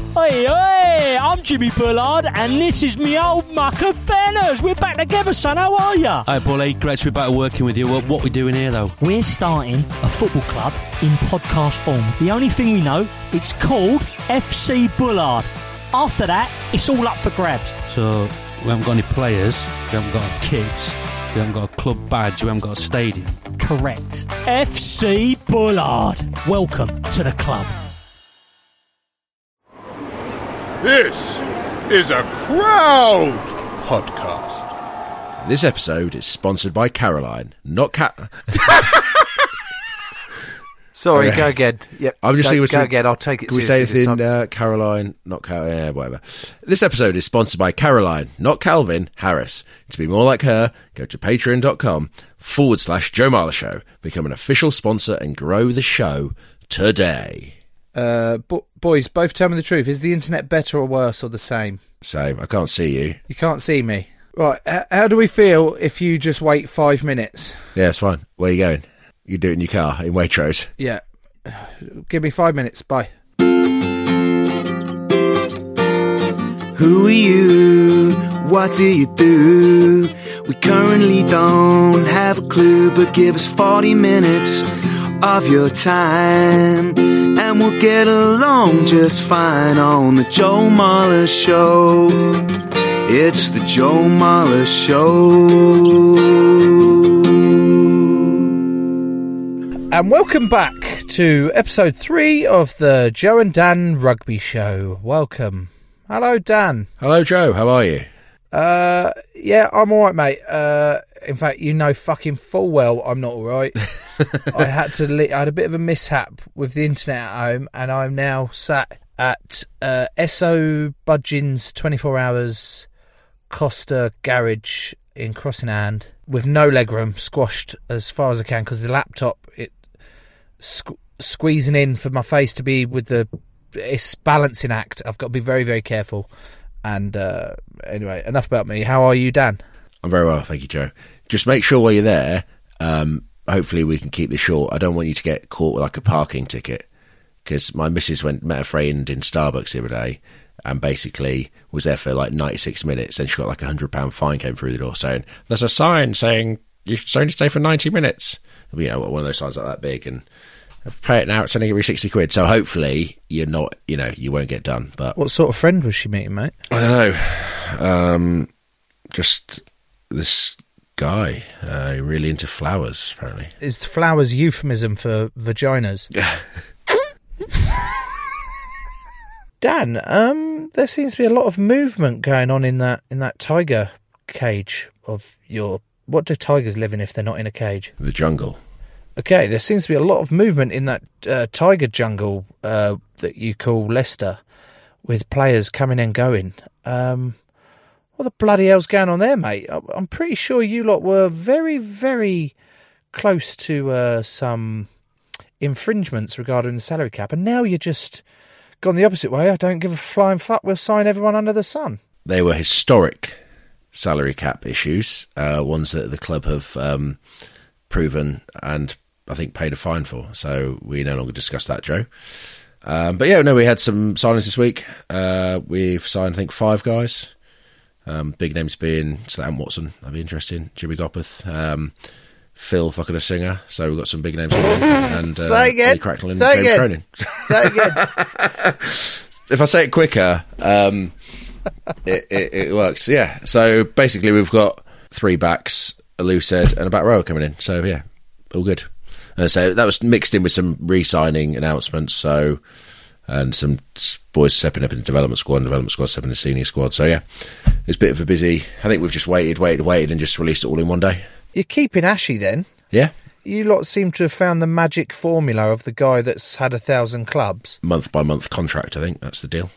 Hey, hey, I'm Jimmy Bullard, and this is me old mucker Fenners. We're back together, son. How are ya? Hi, Bully. Great to be back working with you. What we doing here, though? We're starting a football club in podcast form. The only thing we know, it's called FC Bullard. After that, it's all up for grabs. So, we haven't got any players, we haven't got a kit, we haven't got a club badge, we haven't got a stadium. Correct. FC Bullard. Welcome to the club. This is a Crowd podcast. This episode is sponsored by Caroline, not Sorry, Okay. go again. Yep. I'm just thinking, go again. I'll take it. Can we say seriously this anything, time. Caroline, not Caroline, yeah, whatever. This episode is sponsored by Caroline, not Calvin, Harris. To be more like her, go to patreon.com/Joe Marler Show. Become an official sponsor and grow the show today. Boys, both tell me the truth. Is the internet better or worse or the same? Same. I can't see you. You can't see me. Right. How do we feel if you just wait 5 minutes? Yeah, it's fine. Where are you going? You do it in your car in Waitrose. Yeah. Give me 5 minutes. Bye. Who are you? What do you do? We currently don't have a clue, but give us 40 minutes of your time and we'll get along just fine on the Joe Marler Show. It's the Joe Marler Show. And welcome back to episode 3 of the Joe and Dan Rugby Show. Welcome. Hello, Dan. Hello, Joe. How are you? Yeah, I'm all right, mate. In fact, you know fucking full well I'm not all right. I had a bit of a mishap with the internet at home, and I'm now sat at Esso Budgeon's 24 Hours Costa Garage in Crossinghand with no legroom, squashed as far as I can because the laptop squeezing in for my face to be with it's balancing act. I've got to be very, very careful. And anyway, enough about me. How are you, Dan? I'm very well, thank you, Joe. Just make sure while you're there, hopefully we can keep this short. I don't want you to get caught with like a parking ticket, because my missus met a friend in Starbucks the other day and basically was there for like 96 minutes and she got like £100 fine came through the door saying, there's a sign saying you should only stay for 90 minutes. You know, one of those signs like that big, and pay it now, it's only going to be 60 quid. So hopefully you're not, you won't get done. But what sort of friend was she meeting, mate? I don't know. Just this guy, really into flowers, apparently. Is flowers euphemism for vaginas? Dan, there seems to be a lot of movement going on in that tiger cage of your... What do tigers live in if they're not in a cage? The jungle. Okay, there seems to be a lot of movement in that tiger jungle that you call Leicester, with players coming and going. What the bloody hell's going on there, mate? I'm pretty sure you lot were very, very close to some infringements regarding the salary cap, and now you're just gone the opposite way. I don't give a flying fuck. We'll sign everyone under the sun. They were historic salary cap issues, ones that the club have proven and I think paid a fine for. So we no longer discuss that, Joe. But yeah, no, we had some signings this week. We've signed, I think, 5 guys. Big names being Slam Watson, that'd be interesting. Jimmy Gopperth, Phil fucking a singer. So we've got some big names coming in. And Say again. Cracknell and Say James again. Cronin. Say again. If I say it quicker, it works. Yeah. So basically, we've got 3 backs, a loose head, and a back rower coming in. So yeah, all good. And so that was mixed in with some re-signing announcements. So and some boys stepping up in the development squad stepping in the senior squad. So yeah, it's a bit of a busy. I think we've just waited, and just released it all in one day. You're keeping Ashy then? Yeah. You lot seem to have found the magic formula of the guy that's had 1,000 clubs. Month by month contract, I think that's the deal.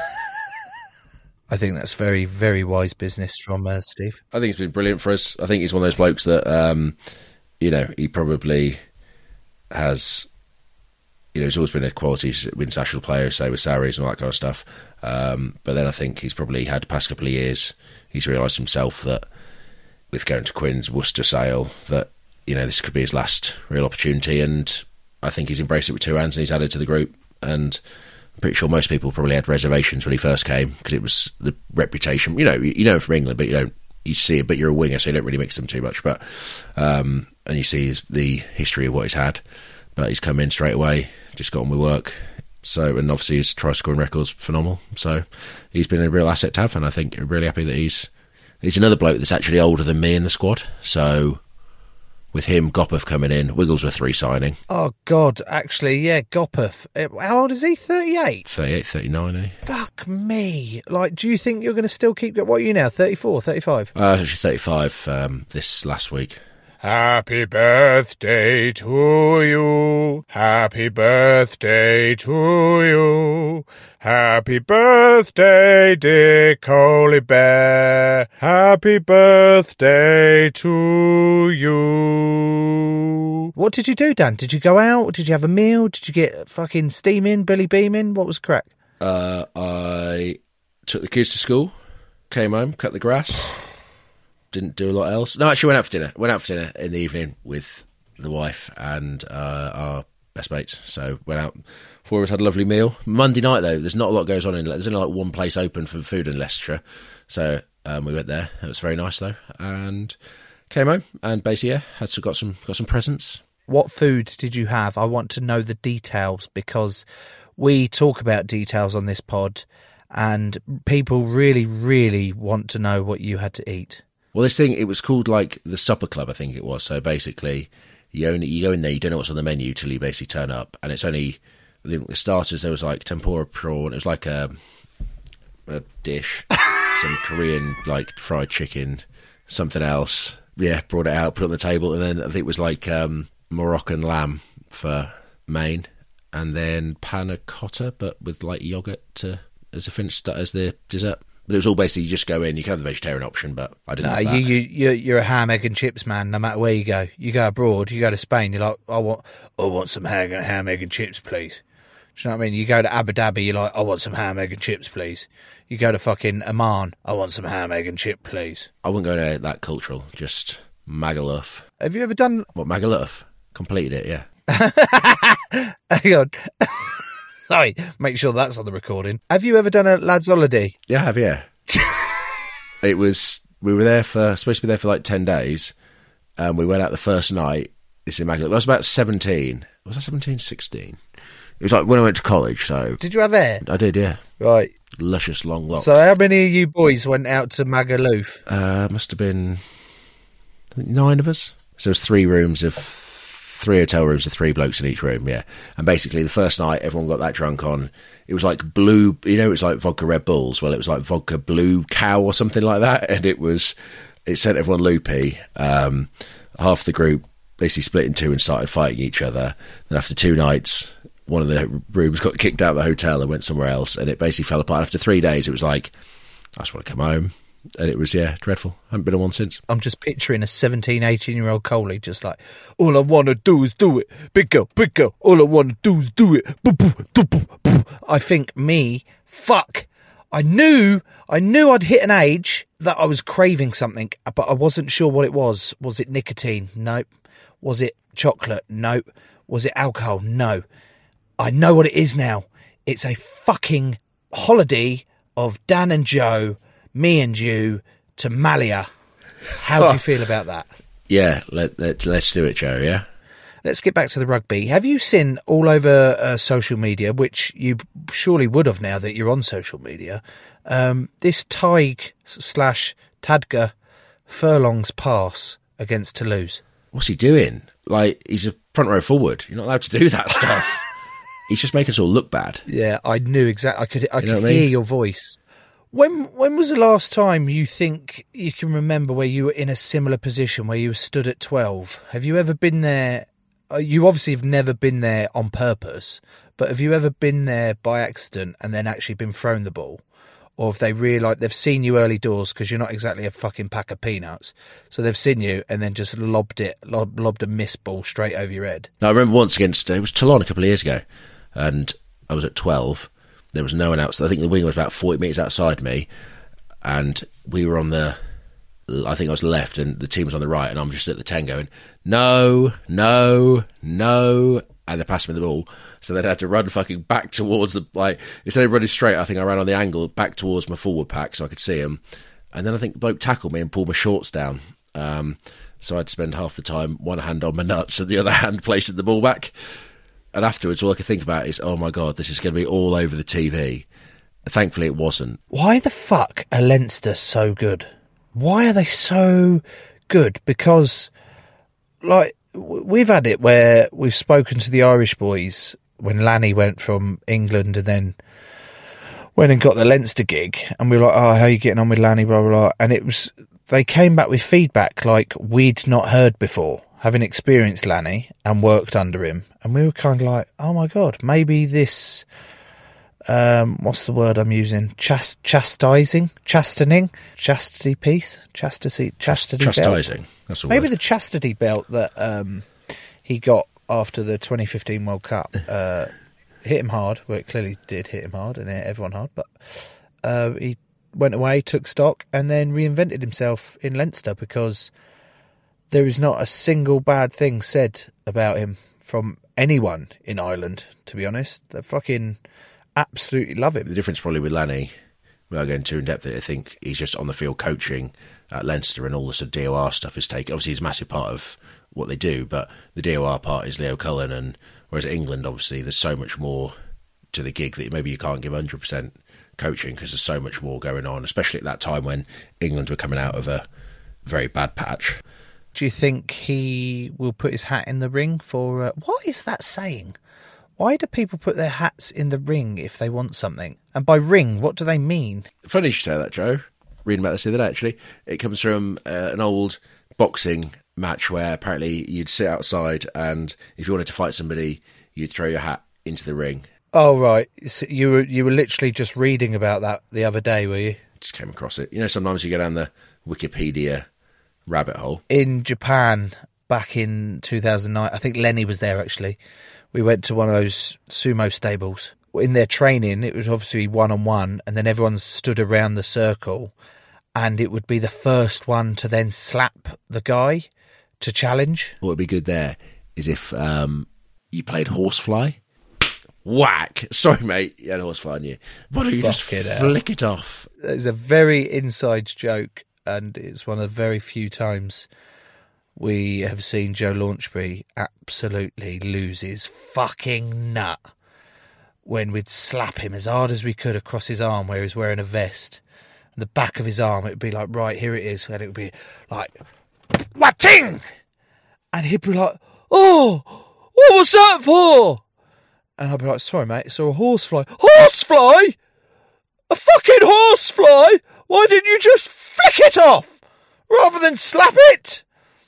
I think that's very, very wise business from Steve. I think it's been brilliant for us. I think he's one of those blokes that, he probably has, he's always been a quality international player, say with salaries and all that kind of stuff. But then I think he's probably had the past couple of years, he's realised himself that with going to Quins, Worcester, Sale, that, this could be his last real opportunity. And I think he's embraced it with 2 hands and he's added to the group. And pretty sure most people probably had reservations when he first came because it was the reputation. You know him from England, but you see it, but you're a winger, so you don't really mix them too much. But and you see the history of what he's had. But he's come in straight away, just got on with work. So, and obviously his try scoring record's phenomenal. So he's been a real asset to have, and I think I'm really happy that he's another bloke that's actually older than me in the squad. So with him, Gopeth coming in, Wigglesworth re-signing. Oh, God, actually, yeah, Gopeth. How old is he? 38? 38, 39, eh? Fuck me. Like, do you think you're going to still keep... What are you now, 34, 35? Actually 35 this last week. Happy birthday to you. Happy birthday to you. Happy birthday, dear Coley Bear. Happy birthday to you. What did you do, Dan? Did you go out? Did you have a meal? Did you get fucking steaming, Billy Beaming? What was crack? I took the kids to school, came home, cut the grass. Didn't do a lot else. No, actually went out for dinner. Went out for dinner in the evening with the wife and our best mates. So went out. Four of us had a lovely meal. Monday night, though, there's not a lot goes on. There's only like one place open for food in Leicestershire. So we went there. It was very nice, though. And came home and basically, got some presents. What food did you have? I want to know the details because we talk about details on this pod and people really, really want to know what you had to eat. Well, this thing, it was called like the supper club, I think it was. So basically, you go in there, you don't know what's on the menu till you basically turn up. And it's only, I think the starters, there was like tempura prawn. It was like a dish, some Korean like fried chicken, something else. Yeah, brought it out, put it on the table. And then I think it was like Moroccan lamb for main. And then panna cotta, but with like yoghurt as the dessert. But it was all basically, you just go in, you can have the vegetarian option, but I didn't have that. You're a ham, egg and chips man, no matter where you go. You go abroad, you go to Spain, you're like, I want some ham, egg and chips, please. Do you know what I mean? You go to Abu Dhabi, you're like, I want some ham, egg and chips, please. You go to fucking Oman, I want some ham, egg and chip, please. I wouldn't go to that cultural, just Magaluf. Have you ever done... What, Magaluf? Completed it, yeah. Hang on. Sorry, make sure that's on the recording. Have you ever done a lad's holiday? Yeah, I have, yeah. We were there supposed to be there for like 10 days. We went out the first night. It's immaculate. I was about 17. Was I 17, 16? It was like when I went to college, so... Did you have hair? I did, yeah. Right. Luscious long locks. So how many of you boys went out to Magaluf? Must have been 9 of us. So there was 3 hotel rooms with 3 blokes in each room, yeah. And basically the first night everyone got that drunk on, it was like blue, it was like vodka Red Bulls. Well, it was like vodka Blue Cow or something like that. And it sent everyone loopy. Half the group basically split in 2 and started fighting each other. Then after 2 nights, one of the rooms got kicked out of the hotel and went somewhere else. And it basically fell apart. After 3 days, it was like, I just want to come home. And it was, dreadful. I haven't been on one since. I'm just picturing a 17, 18-year-old Coley just like, all I want to do is do it. Big girl, all I want to do is do it. I think I knew I'd hit an age that I was craving something, but I wasn't sure what it was. Was it nicotine? Nope. Was it chocolate? Nope. Was it alcohol? No. I know what it is now. It's a fucking holiday of Dan and Joe, me and you, to Malia. How do you feel about that? Yeah, let's do it, Joe, yeah? Let's get back to the rugby. Have you seen all over social media, which you surely would have now that you're on social media, this Tig/Tadger Furlong's pass against Toulouse? What's he doing? Like, he's a front row forward. You're not allowed to do that stuff. He's just making us all look bad. Yeah, I knew exactly. I could hear your voice. When was the last time you think you can remember where you were in a similar position, where you were stood at 12? Have you ever been there? You obviously have never been there on purpose, but have you ever been there by accident and then actually been thrown the ball? Or have they realised they've seen you early doors because you're not exactly a fucking pack of peanuts, so they've seen you and then just lobbed a missed ball straight over your head? No, I remember once against, it was Toulon a couple of years ago, and I was at 12. There was no one else. I think the winger was about 40 metres outside me, and we were on I think I was left, and the team was on the right, and I'm just at the 10 going, no, no, no, and they passed me the ball. So they'd had to run fucking back towards the, like, instead of running straight, I think I ran on the angle back towards my forward pack so I could see him. And then I think the bloke tackled me and pulled my shorts down. So I'd spend half the time one hand on my nuts and the other hand placing the ball back. And afterwards, all I could think about is, oh my God, this is going to be all over the TV. Thankfully, it wasn't. Why the fuck are Leinster so good? Why are they so good? Because, like, we've had it where we've spoken to the Irish boys when Lanny went from England and then went and got the Leinster gig, and we were like, oh, how are you getting on with Lanny, blah, blah, blah. And it was, they came back with feedback like we'd not heard before, having experienced Lanny and worked under him. And we were kind of like, oh my God, maybe this, what's the word I'm using? Chastening? Chastity piece? Chastity Chastising. belt. That's the Maybe word. the chastity belt that he got after the 2015 World Cup hit him hard. Well, it clearly did hit him hard and it hit everyone hard. But he went away, took stock, and then reinvented himself in Leinster because there is not a single bad thing said about him from anyone in Ireland, to be honest. They fucking absolutely love him. The difference probably with Lanny, without going too in depth, I think he's just on the field coaching at Leinster, and all the sort of DOR stuff is taken. Obviously, he's a massive part of what they do, but the DOR part is Leo Cullen, and whereas at England, obviously, there's so much more to the gig that maybe you can't give 100% coaching because there's so much more going on, especially at that time when England were coming out of a very bad patch. Do you think he will put his hat in the ring for... what is that saying? Why do people put their hats in the ring if they want something? And by ring, what do they mean? Funny you should say that, Joe. Reading about this the other day, actually. It comes from an old boxing match where apparently you'd sit outside and if you wanted to fight somebody, you'd throw your hat into the ring. Oh, right. So you were literally just reading about that the other day, were you? Just came across it. You know, sometimes you go down the Wikipedia rabbit hole. In Japan, back in 2009, I think Lenny was there, actually. We went to one of those sumo stables. In their training, it was obviously one-on-one, and then everyone stood around the circle, and it would be the first one to then slap the guy to challenge. What would be good there is if you played horsefly. Whack! Sorry, mate, you had horsefly on you. Why don't you just flick it off? It's a very inside joke, and it's one of the very few times we have seen Joe Launchbury absolutely lose his fucking nut when we'd slap him as hard as we could across his arm where he was wearing a vest. And the back of his arm, it would be like, right, here it is. And it would be like, what-ting! And he'd be like, oh, what was that for? And I'd be like, sorry, mate, it's a horsefly. Horsefly? A fucking horsefly? Why didn't you just flick it off rather than slap it?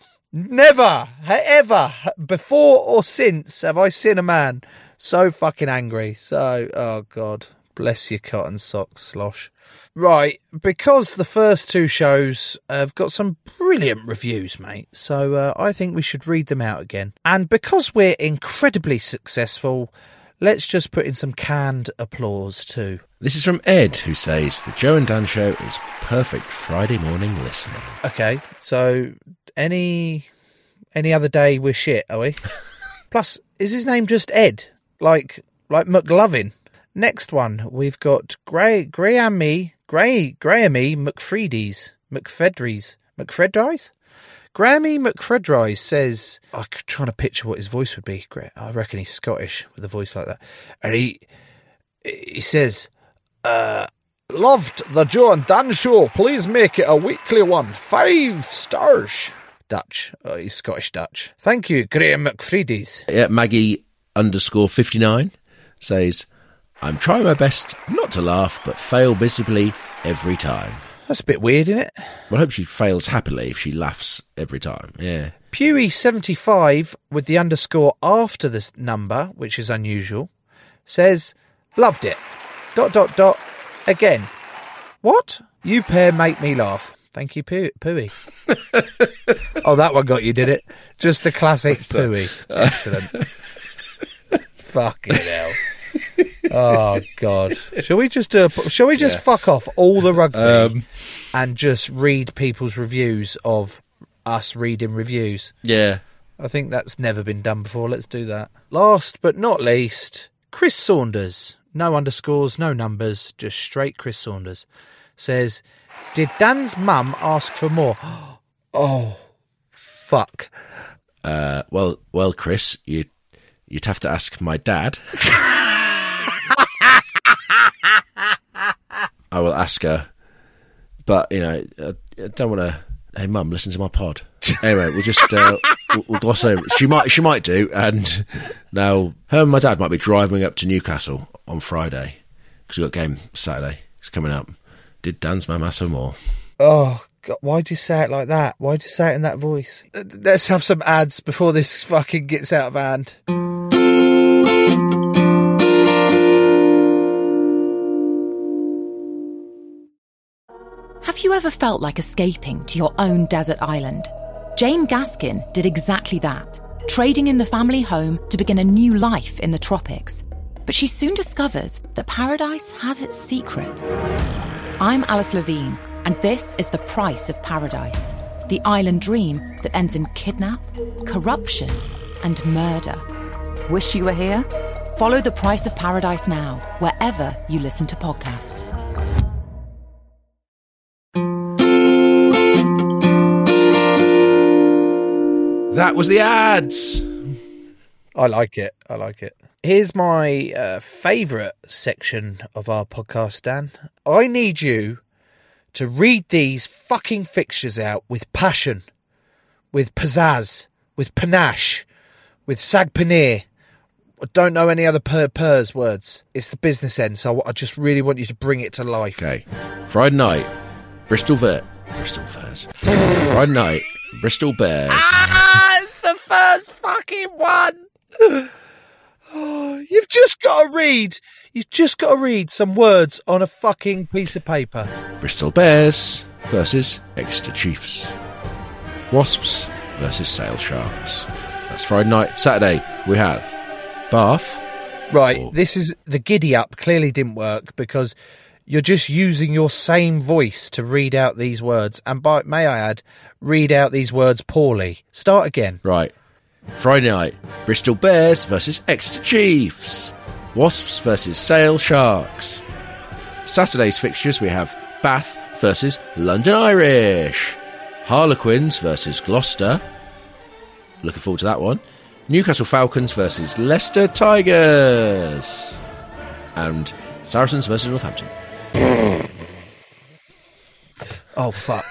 Never, ever, before or since, have I seen a man so fucking angry. So, oh God, bless your cotton socks, Slosh. Right, because the first two shows have got some brilliant reviews, mate, so I think we should read them out again. And because we're incredibly successful, let's just put in some canned applause too. This is from Ed, who says, the Joe and Dan show is perfect Friday morning listening. Okay, so any other day we're shit, are we? Plus, is his name just Ed? Like McLovin? Next one, we've got Grahamie McFredries. Grahamie McFredries says, I'm trying to picture what his voice would be. I reckon he's Scottish with a voice like that. And he says, loved the Joe and Dan show. Please make it a weekly one. 5 stars. Dutch. Oh, he's Scottish Dutch. Thank you, Graham McFredries. Yeah, Maggie _59 says, I'm trying my best not to laugh, but fail miserably every time. That's a bit weird, isn't it? Well, I hope she fails happily if she laughs every time. Yeah. Pewey75 with the underscore after this number, which is unusual, says, loved it. ... Again. What? You pair make me laugh. Thank you, Pooey. Oh, that one got you, did it? Just the classic Pooey. Excellent. Fucking hell. Oh God! Shall we just fuck off all the rugby and just read people's reviews of us reading reviews? Yeah. I think that's never been done before. Let's do that. Last but not least, Chris Saunders. No underscores, no numbers, just straight Chris Saunders. Says, did Dan's mum ask for more? Oh, fuck. Well, Chris, you'd have to ask my dad. I will ask her, but I don't want to. Hey, Mum, listen to my pod. Anyway, we'll just we'll gloss over. She might do, and now her and my dad might be driving up to Newcastle on Friday because we've got a game Saturday. It's coming up. Did Dan's mum ask for more? Oh, God, why'd you say it like that? Why'd you say it in that voice? Let's have some ads before this fucking gets out of hand. Have you ever felt like escaping to your own desert island? Jane Gaskin did exactly that, trading in the family home to begin a new life in the tropics. But she soon discovers that paradise has its secrets. I'm Alice Levine, and this is The Price of Paradise, the island dream that ends in kidnap, corruption, and murder. Wish you were here? Follow The Price of Paradise now, wherever you listen to podcasts. That was the ads. I like it. Here's my favourite section of our podcast, Dan. I need you to read these fucking fixtures out with passion, with pizzazz, with panache, with sag paneer. I don't know any other pers words. It's the business end, so I just really want you to bring it to life. Okay. Friday night, Bristol Bears. Friday night, Bristol Bears. It's the first fucking one. Oh, you've just got to read some words on a fucking piece of paper. Bristol Bears versus Exeter Chiefs. Wasps versus Sale Sharks. That's Friday night. Saturday, we have Bath. Right, this is the giddy up. Clearly didn't work because you're just using your same voice to read out these words. And may I add, read out these words poorly. Start again. Right. Friday night, Bristol Bears versus Exeter Chiefs. Wasps versus Sale Sharks. Saturday's fixtures, we have Bath versus London Irish. Harlequins versus Gloucester. Looking forward to that one. Newcastle Falcons versus Leicester Tigers. And Saracens versus Northampton. Oh, fuck.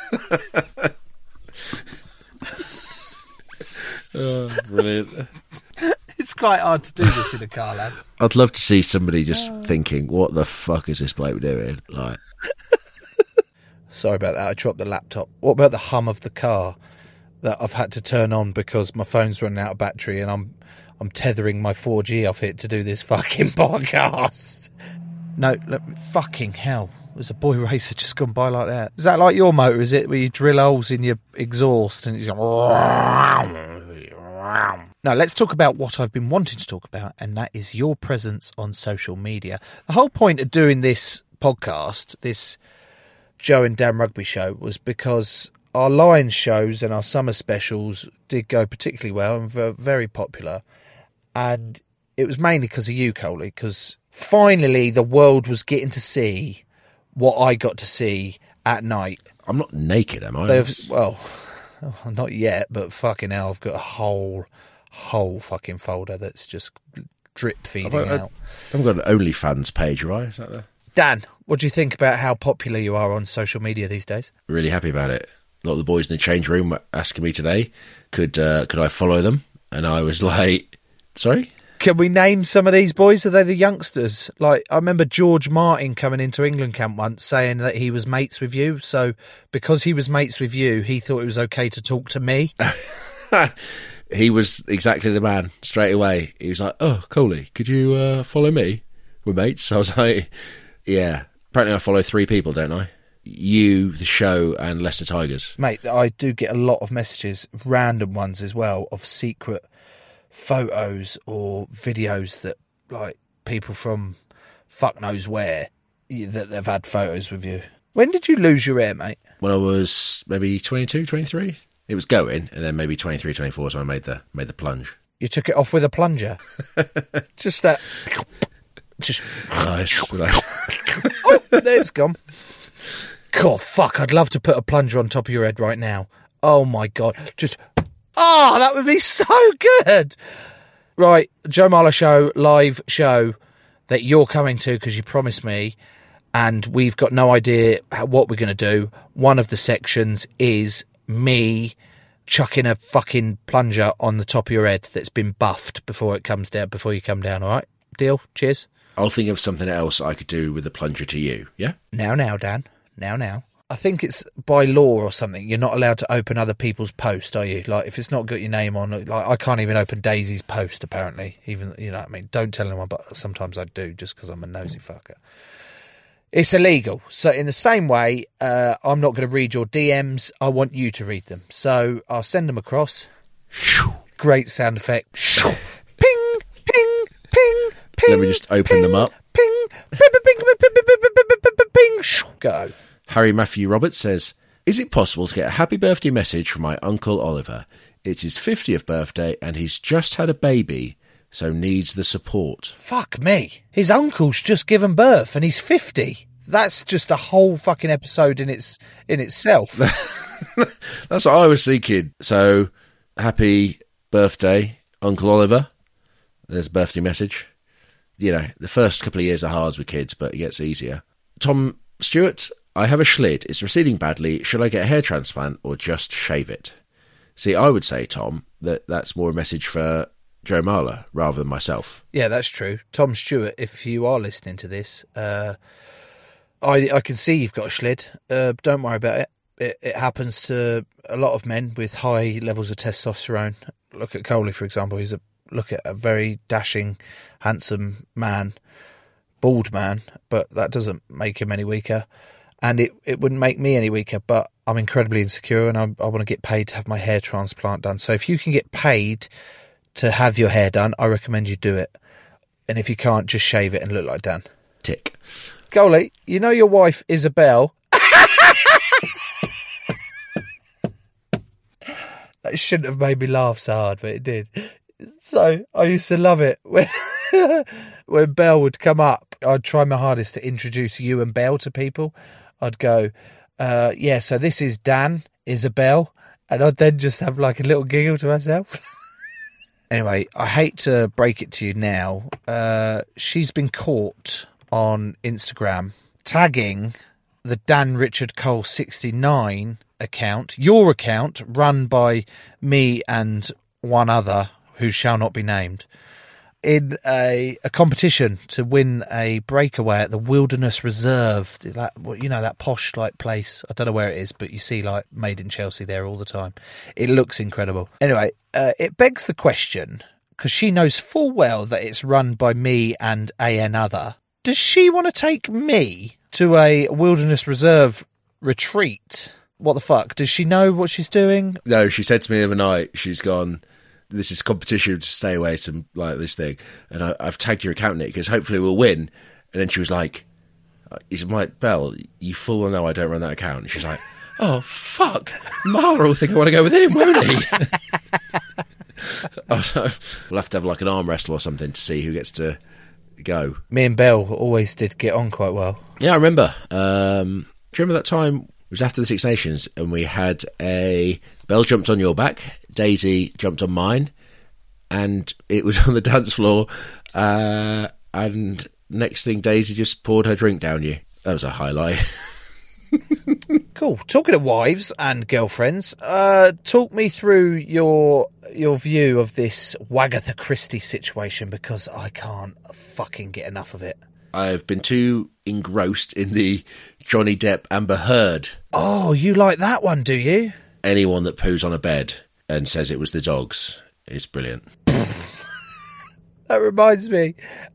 Brilliant. It's quite hard to do this in a car, lads. I'd love to see somebody just thinking, what the fuck is this bloke doing? Like, Sorry about that, I dropped the laptop. What about the hum of the car that I've had to turn on because my phone's running out of battery and I'm tethering my 4G off it to do this fucking podcast? No, look, fucking hell. There's a boy racer just gone by like that. Is that like your motor, is it? Where you drill holes in your exhaust and it's like... Now, let's talk about what I've been wanting to talk about, and that is your presence on social media. The whole point of doing this podcast, this Joe and Dan Rugby show, was because our Lions shows and our summer specials did go particularly well and were very popular. And it was mainly because of you, Coley, because finally the world was getting to see what I got to see at night. I'm not naked, am I? Well, not yet, but fucking hell, I've got a whole fucking folder that's just drip feeding out. I've got an OnlyFans page, right? Is that there? Dan, what do you think about how popular you are on social media these days? Really happy about it. A lot of the boys in the change room were asking me today, could I follow them? And I was like, sorry? Can we name some of these boys? Are they the youngsters? Like, I remember George Martin coming into England camp once saying that he was mates with you. So because he was mates with you, he thought it was okay to talk to me. He was exactly the man straight away. He was like, oh, Coley, could you follow me? We're mates. I was like, yeah. Apparently I follow 3 people, don't I? You, the show, and Leicester Tigers. Mate, I do get a lot of messages, random ones as well, of secret photos or videos that, like, people from fuck knows where, that they've had photos with you. When did you lose your hair, mate? When I was maybe 22, 23. It was going, and then maybe 23, 24 is when I made the plunge. You took it off with a plunger. Just that. Just. Nice. Oh, there it's gone. God, fuck! I'd love to put a plunger on top of your head right now. Oh my God! Just. Oh, that would be so good. Right, Joe Marler Show live show that you're coming to because you promised me, and we've got no idea what we're going to do. One of the sections is me chucking a fucking plunger on the top of your head that's been buffed before it comes down, before you come down, all right? Deal? Cheers. I'll think of something else I could do with the plunger to you, yeah? Now, Dan. Now. I think it's by law or something. You're not allowed to open other people's post, are you? Like, if it's not got your name on, like, I can't even open Daisy's post, apparently. Even, you know what I mean? Don't tell anyone, but sometimes I do just because I'm a nosy fucker. It's illegal. So in the same way, I'm not going to read your DMs. I want you to read them. So I'll send them across. Great sound effect. Ping, ping, ping, ping. Let me just open them up. Ping, ping, ping, ping, ping, ping, ping. Go. Harry Matthew Roberts says, is it possible to get a happy birthday message from my Uncle Oliver? It's his 50th birthday and he's just had a baby, so needs the support. Fuck me. His uncle's just given birth and he's 50. That's just a whole fucking episode in itself. That's what I was thinking. So, happy birthday, Uncle Oliver. There's a birthday message. You know, the first couple of years are hard with kids, but it gets easier. Tom Stewart, I have a schlit. It's receding badly. Should I get a hair transplant or just shave it? See, I would say, Tom, that's more a message for Joe Marler rather than myself. Yeah, that's true. Tom Stewart, if you are listening to this, I can see you've got a schlid. Don't worry about it. It happens to a lot of men with high levels of testosterone. Look at Coley, for example. Look at a very dashing, handsome man, bald man, but that doesn't make him any weaker. And it wouldn't make me any weaker, but I'm incredibly insecure and I want to get paid to have my hair transplant done. So if you can get paid to have your hair done, I recommend you do it. And if you can't, just shave it and look like Dan. Tick. Coley, you know your wife, Isabel. That shouldn't have made me laugh so hard, but it did. So I used to love it when Belle would come up. I'd try my hardest to introduce you and Belle to people. I'd go, yeah, so this is Dan, Isabel, and I'd then just have like a little giggle to myself. Anyway, I hate to break it to you now. She's been caught on Instagram tagging the Dan Richard Cole 69 account, your account, run by me and one other who shall not be named, in a competition to win a breakaway at the Wilderness Reserve. That, you know, that posh like place. I don't know where it is, but you see like Made in Chelsea there all the time. It looks incredible. Anyway, it begs the question, because she knows full well that it's run by me and another. Does she want to take me to a Wilderness Reserve retreat? What the fuck? Does she know what she's doing? No, she said to me the other night, she's gone, this is competition to stay away from like this thing. And I've tagged your account in it because hopefully we'll win. And then she was like, he's like, Belle, you fool, I know I don't run that account. And she's like, oh, fuck. Marler will think I want to go with him, won't he? So we'll have to have like an arm wrestle or something to see who gets to go. Me and Belle always did get on quite well. Yeah, I remember. Do you remember that time? It was after the Six Nations, and we had Belle jumped on your back, Daisy jumped on mine, and it was on the dance floor. And next thing, Daisy just poured her drink down you. That was a highlight. Cool. Talking of wives and girlfriends, talk me through your view of this Wagatha Christie situation, because I can't fucking get enough of it. I've been too engrossed in the Johnny Depp Amber Heard. Oh, you like that one, do you? Anyone that poos on a bed and says it was the dogs is brilliant. That reminds me.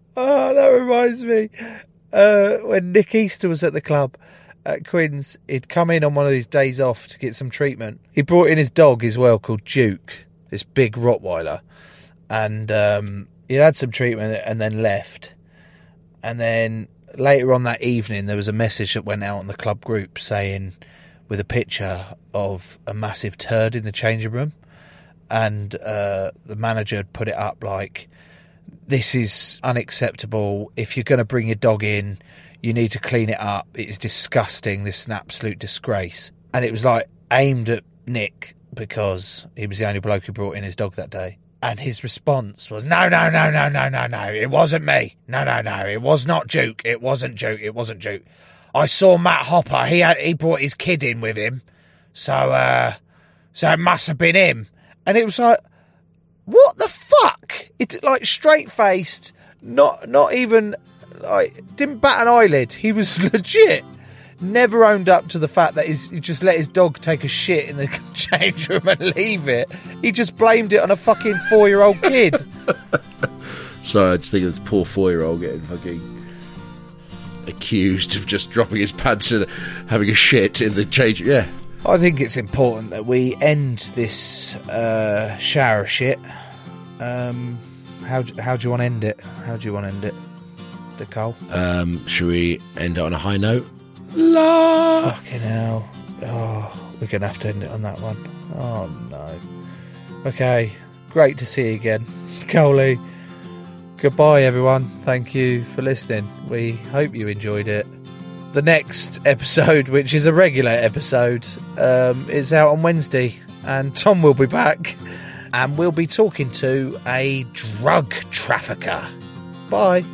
When Nick Easter was at the club at Quinn's, he'd come in on one of these days off to get some treatment. He brought in his dog as well, called Duke, this big Rottweiler. And he'd had some treatment and then left. And then later on that evening, there was a message that went out on the club group saying, with a picture of a massive turd in the changing room, and the manager had put it up like, "This is unacceptable. If you're going to bring your dog in, you need to clean it up. It is disgusting. This is an absolute disgrace." And it was like aimed at Nick because he was the only bloke who brought in his dog that day. And his response was, no, it wasn't me. No, it was not Duke. It wasn't Duke. I saw Matt Hopper. He brought his kid in with him. So it must have been him. And it was like, what the fuck? It like straight-faced, not even, like, didn't bat an eyelid. He was legit. Never owned up to the fact that he just let his dog take a shit in the change room and leave it. He just blamed it on a fucking 4-year-old kid. Sorry, I just think of this poor 4-year-old getting fucking accused of just dropping his pants and having a shit in the change. Yeah. I think it's important that we end this shower shit. How do you want to end it? Nicole? Should we end it on a high note? Fucking hell. Oh, we're going to have to end it on that one. Oh, no. Okay, great to see you again. Coley, goodbye, everyone. Thank you for listening. We hope you enjoyed it. The next episode, which is a regular episode, is out on Wednesday, and Tom will be back, and we'll be talking to a drug trafficker. Bye.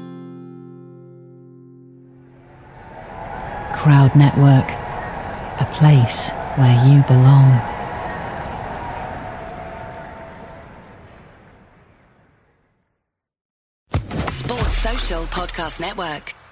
Crowd Network, a place where you belong. Sports Social Podcast Network.